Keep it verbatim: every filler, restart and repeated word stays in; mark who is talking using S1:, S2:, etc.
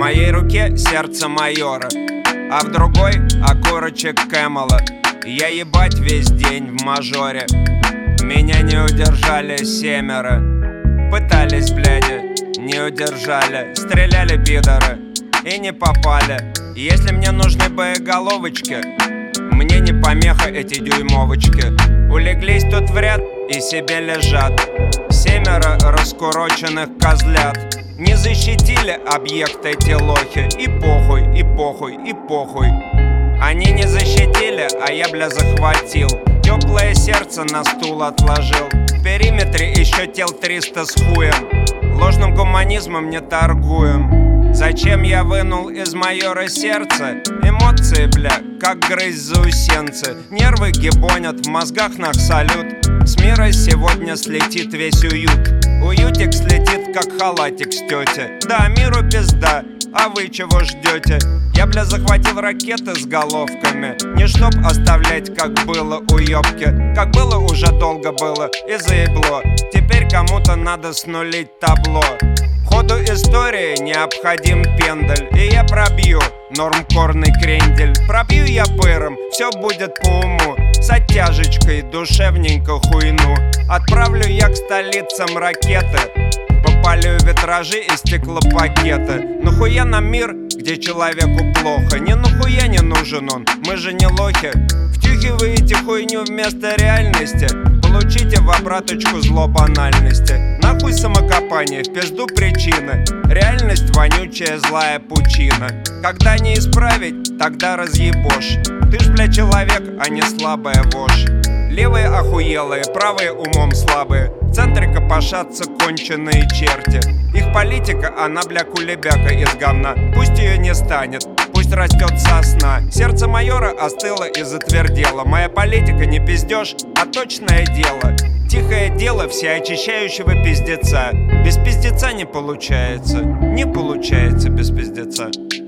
S1: моей руке сердце майора, а в другой окурочек Кэмела. Я ебать весь день в мажоре. Меня не удержали семеро. Пытались, бляди, не удержали. Стреляли пидоры и не попали. Если мне нужны боеголовочки, мне не помеха эти дюймовочки. Улеглись тут в ряд и себе лежат семеро раскуроченных козлят. Не защитили объект эти лохи. И похуй, и похуй, и похуй. Они не защитили, а я, бля, захватил. Теплое сердце на стул отложил. В периметре еще тел триста с хуем. Ложным гуманизмом не торгуем. Зачем я вынул из майора сердце? Эмоции, бля, как грызть заусенцы. Нервы гибонят, в мозгах нах салют. С мира сегодня слетит весь уют. Уютик слетит, как халатик с тети. Да, миру пизда, а вы чего ждете? Я, бля, захватил ракеты с головками. Не чтоб оставлять, как было у ёбки. Как было уже долго было и заебло. Теперь кому-то надо снулить табло. Ходу истории необходим пендель. И я пробью нормкорный крендель. Пробью я пыром, все будет по уму. С оттяжечкой душевненько хуйну. Отправлю я к столицам ракеты. Попалю витражи и стеклопакеты. Нахуя нам мир, где человеку плохо? Не нахуя не нужен он, мы же не лохи. Втюхиваете хуйню вместо реальности. Получите в обраточку зло банальности. Нахуй самокопание, в пизду причины. Реальность вонючая злая пучина. Когда не исправить, тогда разъебошь. Ты ж, бля, человек, а не слабая вошь. Левые охуелые, правые умом слабые. В центре копошатся конченые черти. Их политика, она, бля, кулебяка из говна. Пусть ее не станет, пусть растет сосна. Сердце майора остыло и затвердело. Моя политика не пиздеж, а точное дело. Тихое дело всеочищающего пиздеца. Без пиздеца не получается, не получается без пиздеца.